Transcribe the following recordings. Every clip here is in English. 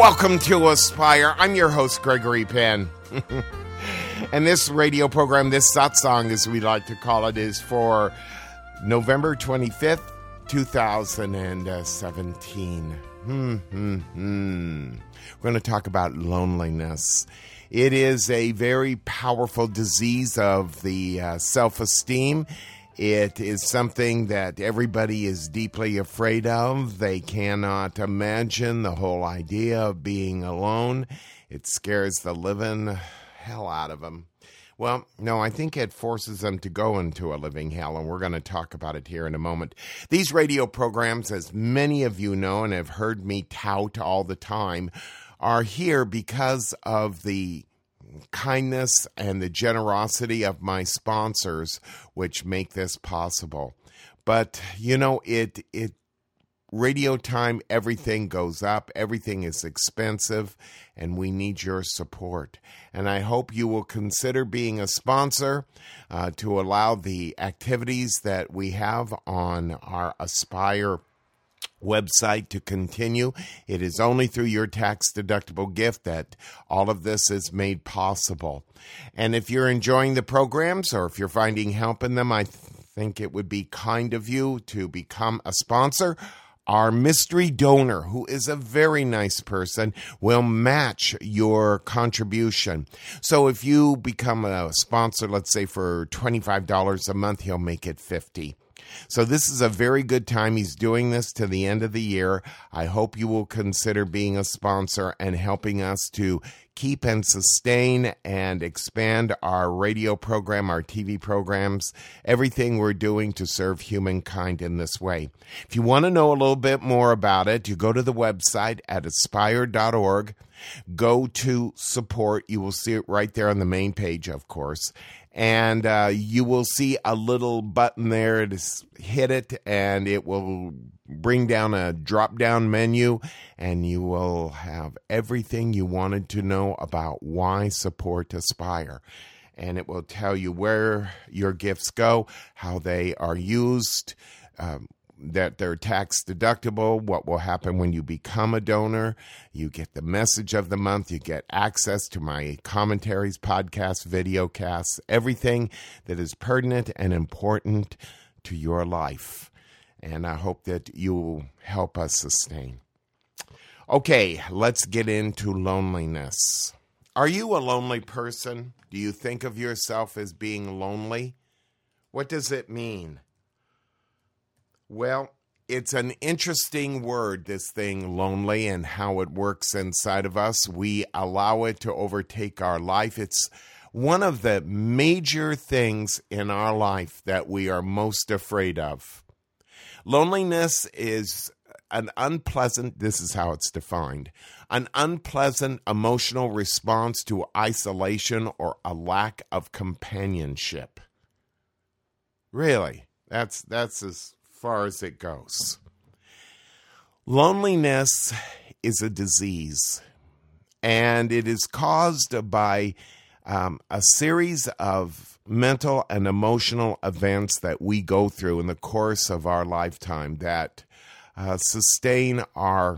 Welcome to Aspire. I'm your host, Gregory Penn. And this radio program, this satsang, as we like to call it, is for November 25th, 2017. We're going to talk about loneliness. It is a very powerful disease of the self-esteem. It is something that everybody is deeply afraid of. They cannot imagine the whole idea of being alone. It scares the living hell out of them. Well, no, I think it forces them to go into a living hell, and we're going to talk about it here in a moment. These radio programs, as many of you know and have heard me tout all the time, are here because of the kindness and the generosity of my sponsors, which make this possible. But, you know, radio time, everything goes up, everything is expensive, and we need your support. And I hope you will consider being a sponsor to allow the activities that we have on our Aspire website to continue. It is only through your tax-deductible gift that all of this is made possible. And if you're enjoying the programs or if you're finding help in them, I think it would be kind of you to become a sponsor. Our mystery donor, who is a very nice person, will match your contribution. So if you become a sponsor, let's say for $25 a month, he'll make it $50. So this is a very good time. He's doing this to the end of the year. I hope you will consider being a sponsor and helping us to keep and sustain and expand our radio program, our TV programs, everything we're doing to serve humankind in this way. If you want to know a little bit more about it, you go to the website at aspire.org. Go to support. You will see it right there on the main page, of course. And you will see a little button there. Just hit it, and it will bring down a drop-down menu, and you will have everything you wanted to know about why support Aspire. And it will tell you where your gifts go, how they are used, that they're tax deductible, what will happen when you become a donor. You get the message of the month. You get access to my commentaries, podcasts, videocasts, everything that is pertinent and important to your life. And I hope that you will help us sustain. Okay, let's get into loneliness. Are you a lonely person? Do you think of yourself as being lonely? What does it mean? Well, it's an interesting word, this thing, lonely, and how it works inside of us. We allow it to overtake our life. It's one of the major things in our life that we are most afraid of. Loneliness is an unpleasant, this is how it's defined, an unpleasant emotional response to isolation or a lack of companionship. Really, that's as far as it goes. Loneliness is a disease, and it is caused by a series of mental and emotional events that we go through in the course of our lifetime that sustain our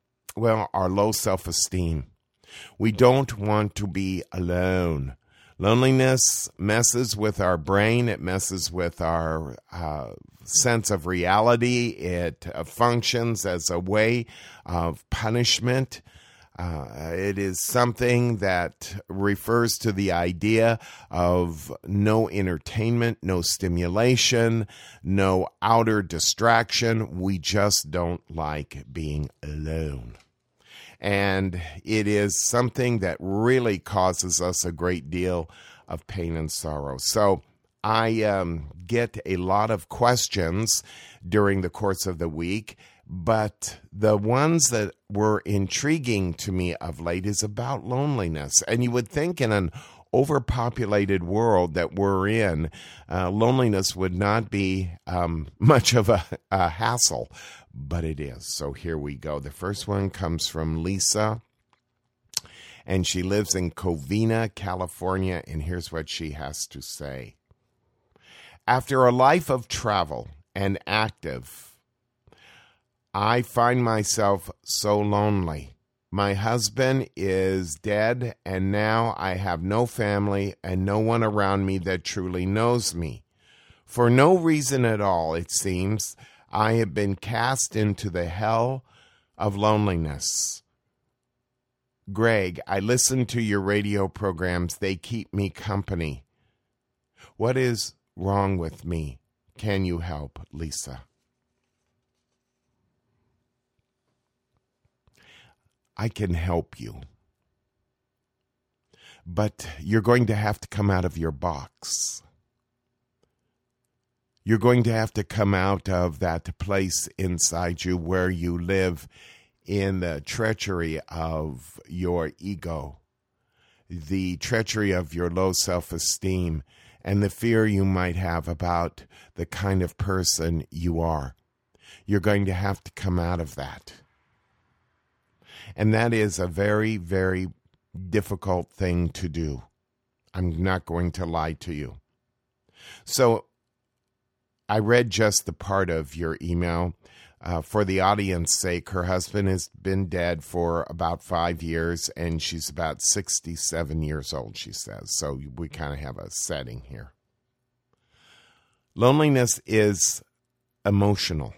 low self-esteem. We don't want to be alone. Loneliness messes with our brain. It messes with our sense of reality. It functions as a way of punishment. It is something that refers to the idea of no entertainment, no stimulation, no outer distraction. We just don't like being alone. And it is something that really causes us a great deal of pain and sorrow. So I get a lot of questions during the course of the week, but the ones that were intriguing to me of late is about loneliness. And you would think in an overpopulated world that we're in, loneliness would not be much of a hassle, but it is. So here we go. The first one comes from Lisa, and she lives in Covina, California, and here's what she has to say. After a life of travel and active, I find myself so lonely. My husband is dead, and now I have no family and no one around me that truly knows me. For no reason at all, it seems, I have been cast into the hell of loneliness. Greg, I listen to your radio programs. They keep me company. What is wrong with me? Can you help, Lisa? I can help you. But you're going to have to come out of your box. You're going to have to come out of that place inside you where you live in the treachery of your ego, the treachery of your low self-esteem, and the fear you might have about the kind of person you are. You're going to have to come out of that. And that is a very, very difficult thing to do. I'm not going to lie to you. So I read just the part of your email. For the audience's sake, her husband has been dead for about 5 years, and she's about 67 years old, she says. So we kind of have a setting here. Loneliness is emotional.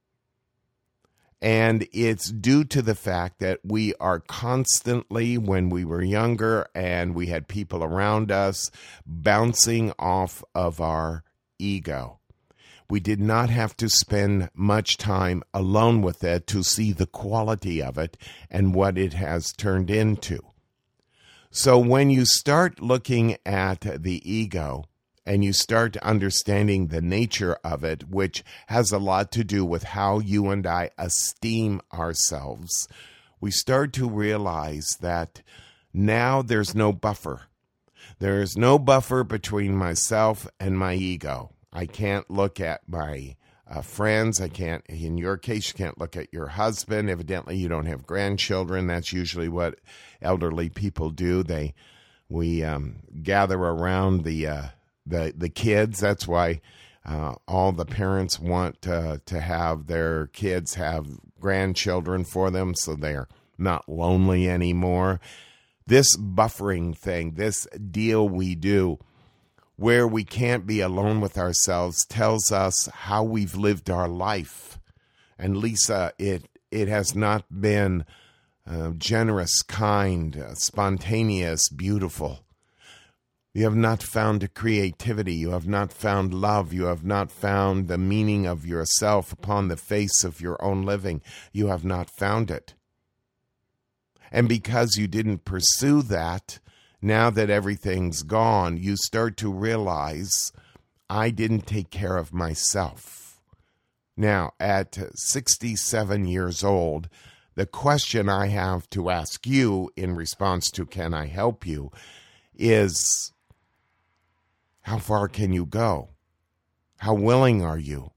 And it's due to the fact that we are constantly, when we were younger and we had people around us, bouncing off of our ego. We did not have to spend much time alone with it to see the quality of it and what it has turned into. So when you start looking at the ego and you start understanding the nature of it, which has a lot to do with how you and I esteem ourselves, we start to realize that now there's no buffer. There is no buffer between myself and my ego. I can't look at my friends. I can't, in your case, you can't look at your husband. Evidently, you don't have grandchildren. That's usually what elderly people do. We gather around the kids. That's why all the parents want to have their kids have grandchildren for them so they're not lonely anymore. This buffering thing, this deal we do, where we can't be alone with ourselves, tells us how we've lived our life. And Lisa, it has not been generous, kind, spontaneous, beautiful. You have not found creativity. You have not found love. You have not found the meaning of yourself upon the face of your own living. You have not found it. And because you didn't pursue that, now that everything's gone, you start to realize, I didn't take care of myself. Now, at 67 years old, the question I have to ask you in response to can I help you is, how far can you go? How willing are you?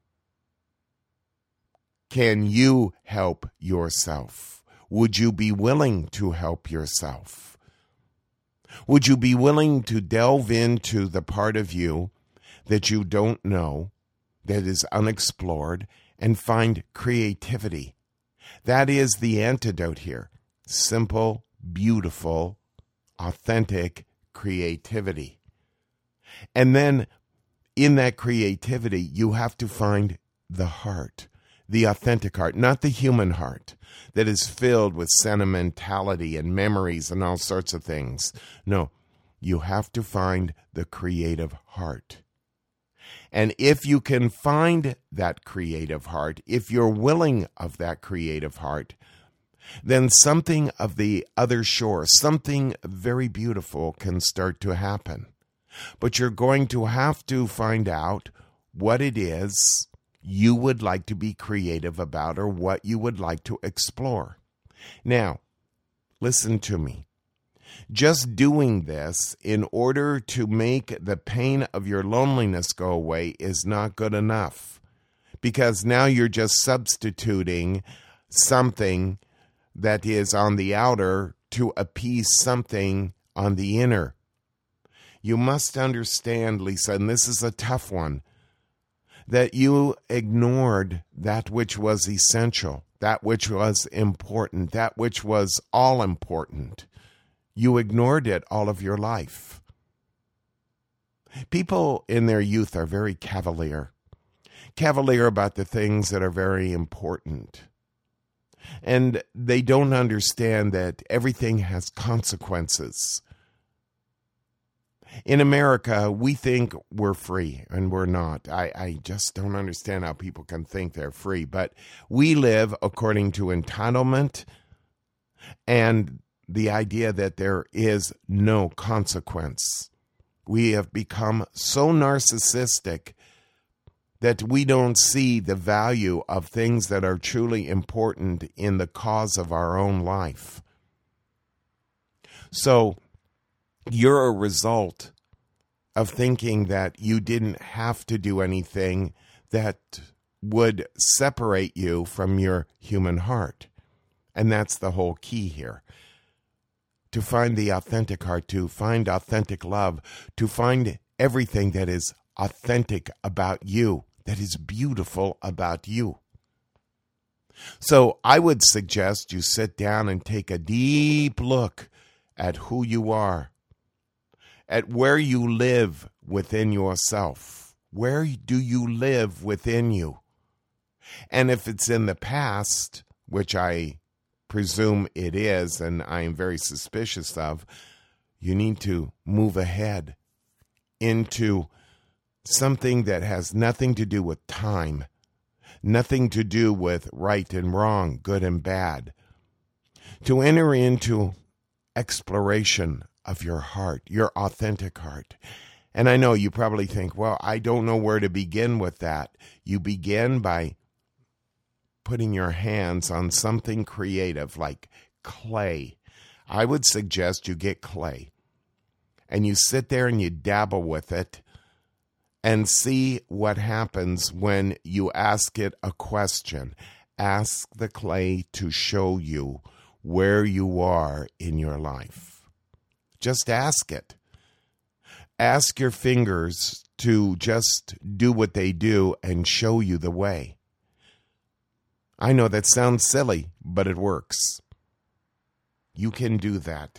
Can you help yourself? Would you be willing to help yourself? Would you be willing to delve into the part of you that you don't know, that is unexplored, and find creativity? That is the antidote here. Simple, beautiful, authentic creativity. And then in that creativity, you have to find the heart, the authentic heart, not the human heart that is filled with sentimentality and memories and all sorts of things. No, you have to find the creative heart. And if you can find that creative heart, if you're willing of that creative heart, then something of the other shore, something very beautiful can start to happen. But you're going to have to find out what it is you would like to be creative about or what you would like to explore. Now, listen to me. Just doing this in order to make the pain of your loneliness go away is not good enough, because now you're just substituting something that is on the outer to appease something on the inner. You must understand, Lisa, and this is a tough one, that you ignored that which was essential, that which was important, that which was all important. You ignored it all of your life. People in their youth are very cavalier about the things that are very important. And they don't understand that everything has consequences. In America, we think we're free, and we're not. I just don't understand how people can think they're free. But we live according to entitlement and the idea that there is no consequence. We have become so narcissistic that we don't see the value of things that are truly important in the cause of our own life. So you're a result of thinking that you didn't have to do anything that would separate you from your human heart. And that's the whole key here. To find the authentic heart, to find authentic love, to find everything that is authentic about you, that is beautiful about you. So I would suggest you sit down and take a deep look at who you are, at where you live within yourself. Where do you live within you? And if it's in the past, which I presume it is, and I am very suspicious of, you need to move ahead into something that has nothing to do with time, nothing to do with right and wrong, good and bad. To enter into exploration of your heart, your authentic heart. And I know you probably think, well, I don't know where to begin with that. You begin by putting your hands on something creative like clay. I would suggest you get clay and you sit there and you dabble with it and see what happens when you ask it a question. Ask the clay to show you where you are in your life. Just ask it. Ask your fingers to just do what they do and show you the way. I know that sounds silly, but it works. You can do that.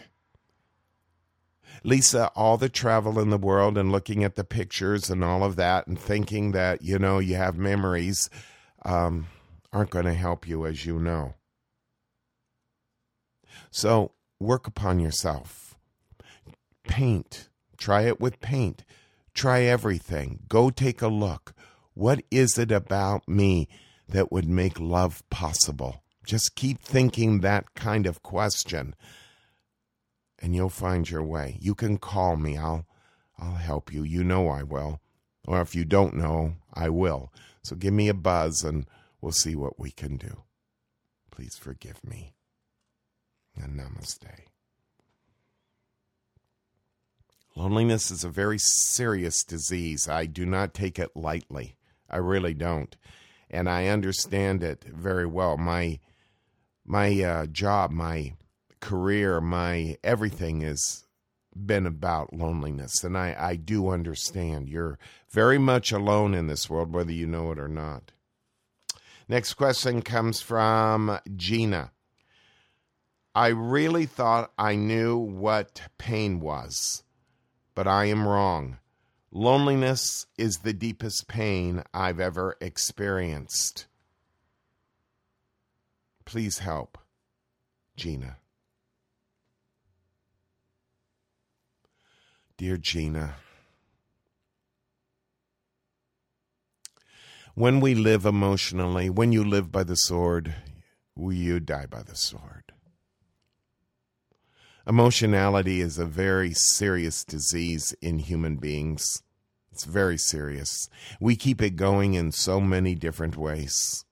Lisa, all the travel in the world and looking at the pictures and all of that and thinking that, you have memories aren't going to help you, as you know. So work upon yourself. Paint. Try it with paint. Try everything. Go take a look. What is it about me that would make love possible? Just keep thinking that kind of question, and you'll find your way. You can call me. I'll help you. You know I will. Or if you don't know, I will. So give me a buzz, and we'll see what we can do. Please forgive me. And namaste. Loneliness is a very serious disease. I do not take it lightly. I really don't. And I understand it very well. My job, my career, my everything has been about loneliness. And I do understand. You're very much alone in this world, whether you know it or not. Next question comes from Gina. I really thought I knew what pain was, but I am wrong. Loneliness is the deepest pain I've ever experienced. Please help, Gina. Dear Gina, when we live emotionally, when you live by the sword, you die by the sword. Emotionality is a very serious disease in human beings. It's very serious. We keep it going in so many different ways.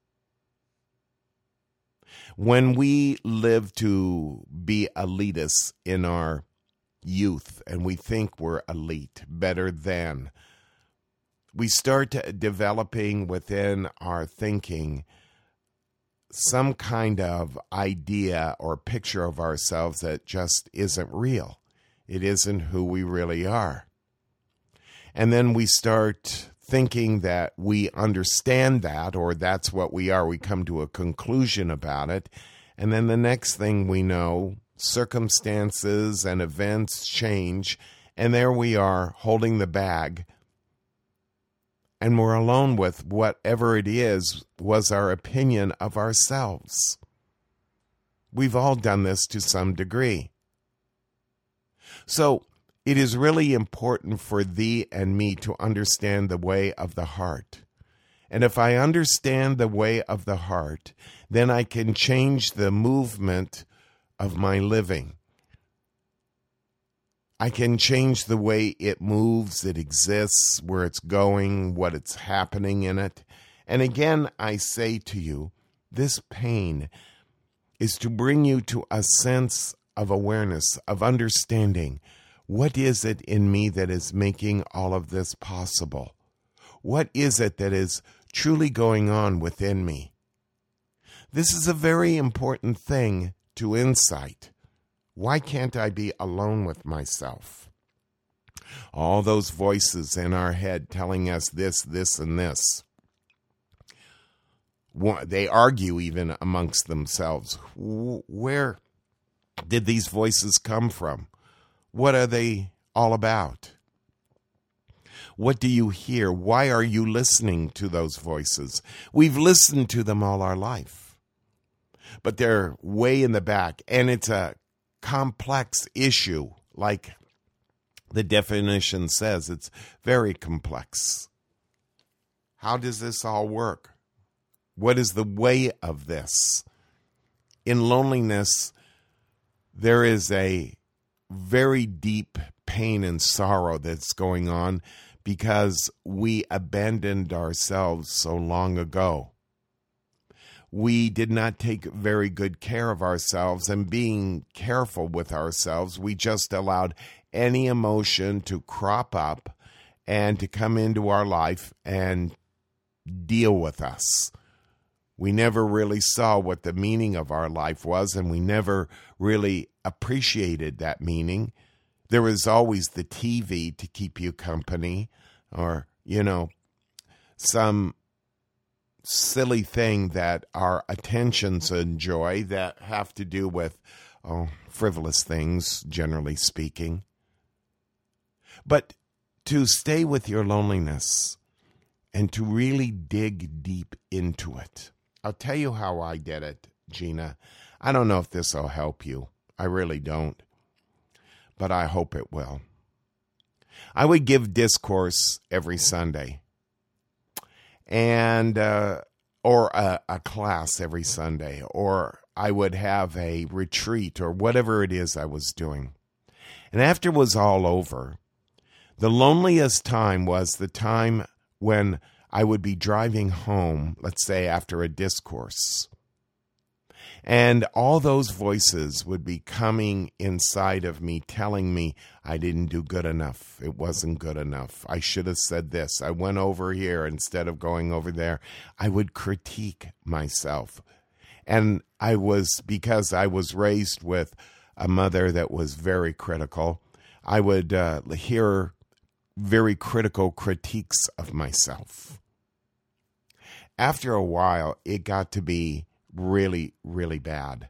When we live to be elitists in our youth and we think we're elite, better than, we start developing within our thinking some kind of idea or picture of ourselves that just isn't real. It isn't who we really are. And then we start thinking that we understand that, or that's what we are. We come to a conclusion about it. And then the next thing we know, circumstances and events change, and there we are holding the bag, and we're alone with whatever it is was our opinion of ourselves. We've all done this to some degree. So it is really important for thee and me to understand the way of the heart. And if I understand the way of the heart, then I can change the movement of my living. I can change the way it moves, it exists, where it's going, what it's happening in it. And again, I say to you, this pain is to bring you to a sense of awareness, of understanding. What is it in me that is making all of this possible? What is it that is truly going on within me? This is a very important thing to insight. Why can't I be alone with myself? All those voices in our head telling us this, this, and this. They argue even amongst themselves. Where did these voices come from? What are they all about? What do you hear? Why are you listening to those voices? We've listened to them all our life. But they're way in the back, and it's a complex issue. Like the definition says, it's very complex. How does this all work? What is the way of this? In loneliness, there is a very deep pain and sorrow that's going on because we abandoned ourselves so long ago. We did not take very good care of ourselves, and being careful with ourselves, we just allowed any emotion to crop up and to come into our life and deal with us. We never really saw what the meaning of our life was, and we never really appreciated that meaning. There was always the TV to keep you company, or, some silly thing that our attentions enjoy that have to do with frivolous things, generally speaking. But to stay with your loneliness and to really dig deep into it. I'll tell you how I did it, Gina. I don't know if this will help you. I really don't. But I hope it will. I would give discourse every Sunday. And or a class every Sunday, or I would have a retreat, or whatever it is I was doing. And after it was all over, the loneliest time was the time when I would be driving home, let's say after a discourse. And all those voices would be coming inside of me, telling me I didn't do good enough. It wasn't good enough. I should have said this. I went over here instead of going over there. I would critique myself. And because I was raised with a mother that was very critical, I would hear very critical critiques of myself. After a while, it got to be really, really bad.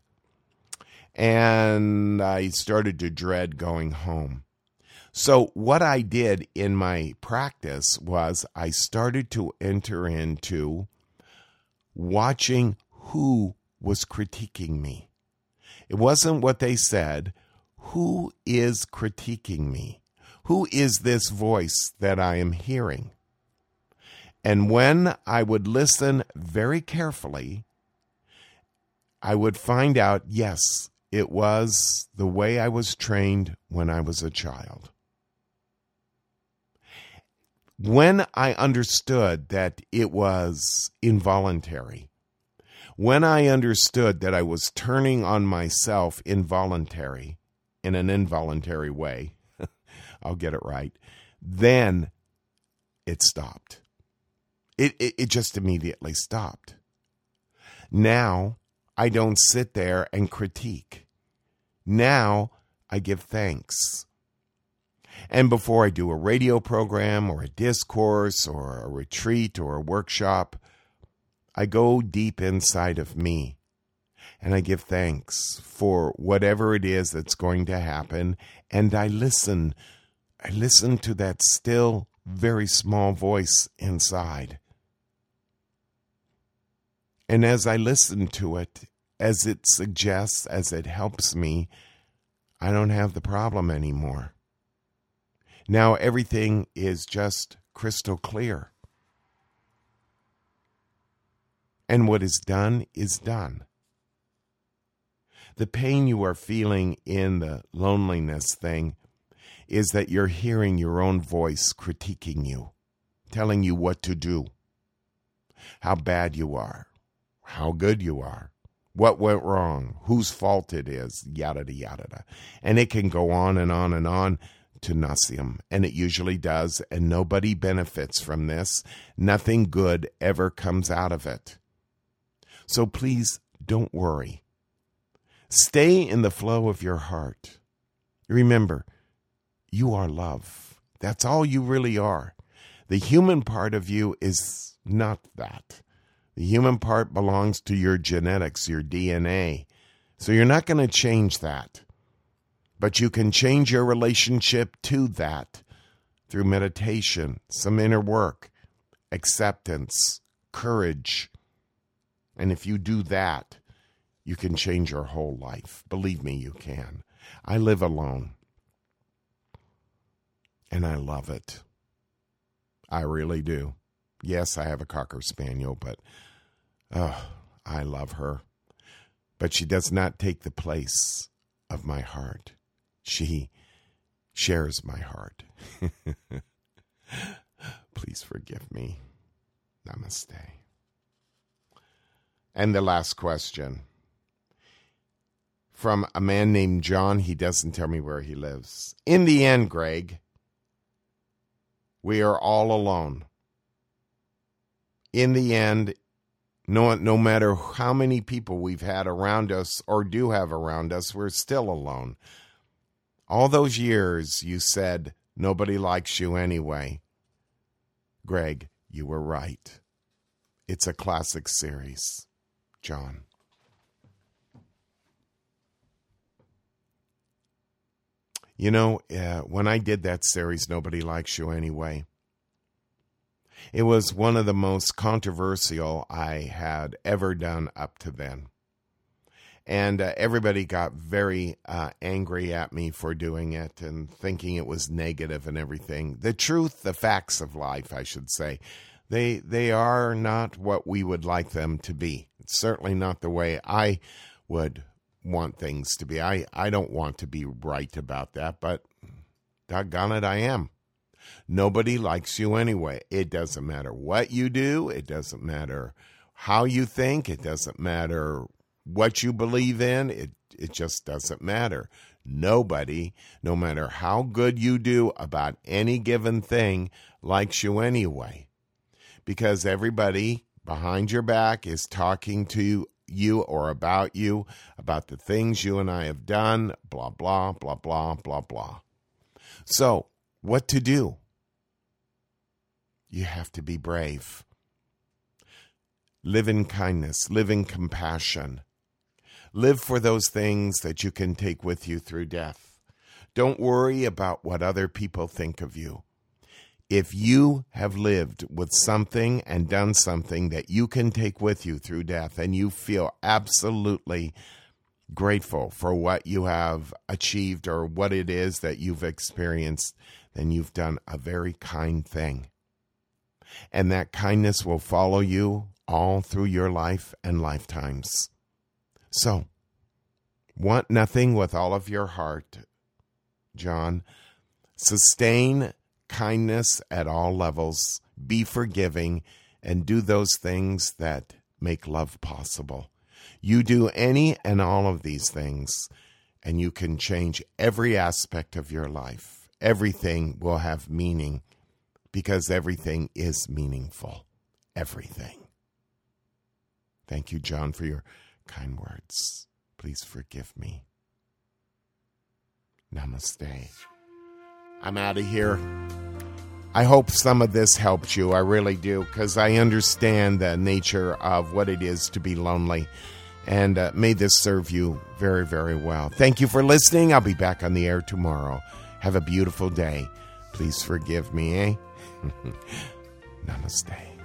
And I started to dread going home. So what I did in my practice was I started to enter into watching who was critiquing me. It wasn't what they said. Who is critiquing me? Who is this voice that I am hearing? And when I would listen very carefully, I would find out, yes, it was the way I was trained when I was a child. When I understood that it was involuntary, when I understood that I was turning on myself in an involuntary way, I'll get it right, then it stopped. It just immediately stopped. Now, I don't sit there and critique. Now, I give thanks. And before I do a radio program or a discourse or a retreat or a workshop, I go deep inside of me and I give thanks for whatever it is that's going to happen. And I listen. I listen to that still, very small voice inside. And as I listen to it, as it suggests, as it helps me, I don't have the problem anymore. Now everything is just crystal clear. And what is done is done. The pain you are feeling in the loneliness thing is that you're hearing your own voice critiquing you, telling you what to do, how bad you are, how good you are, what went wrong, whose fault it is, yada, yada. And it can go on and on and on to nauseam, and it usually does, and nobody benefits from this. Nothing good ever comes out of it. So please don't worry. Stay in the flow of your heart. Remember, you are love. That's all you really are. The human part of you is not that. The human part belongs to your genetics, your DNA. So you're not going to change that. But you can change your relationship to that through meditation, some inner work, acceptance, courage. And if you do that, you can change your whole life. Believe me, you can. I live alone. And I love it. I really do. Yes, I have a Cocker Spaniel, but I love her. But she does not take the place of my heart. She shares my heart. Please forgive me. Namaste. And the last question. From a man named John. He doesn't tell me where he lives. In the end, Greg, we are all alone. In the end, no matter how many people we've had around us or do have around us, we're still alone. All those years you said nobody likes you anyway. Greg, you were right. It's a classic series. John. You know, when I did that series, Nobody Likes You Anyway, it was one of the most controversial I had ever done up to then. And everybody got very angry at me for doing it and thinking it was negative and everything. The truth, the facts of life, I should say, they are not what we would like them to be. It's certainly not the way I would want things to be. I don't want to be right about that, but doggone it, I am. Nobody likes you anyway. It doesn't matter what you do. It doesn't matter how you think. It doesn't matter what you believe in. It just doesn't matter. Nobody, no matter how good you do about any given thing, likes you anyway. Because everybody behind your back is talking to you or about you, about the things you and I have done, blah, blah, blah, blah, blah, blah. So, what to do? You have to be brave. Live in kindness. Live in compassion. Live for those things that you can take with you through death. Don't worry about what other people think of you. If you have lived with something and done something that you can take with you through death and you feel absolutely grateful for what you have achieved or what it is that you've experienced, then you've done a very kind thing. And that kindness will follow you all through your life and lifetimes. So, want nothing with all of your heart, John. Sustain kindness at all levels, be forgiving, and do those things that make love possible. You do any and all of these things, and you can change every aspect of your life. Everything will have meaning, because everything is meaningful. Everything. Thank you, John, for your kind words. Please forgive me. Namaste. I'm out of here. I hope some of this helped you. I really do, because I understand the nature of what it is to be lonely. And may this serve you very, very well. Thank you for listening. I'll be back on the air tomorrow. Have a beautiful day. Please forgive me, eh? Namaste.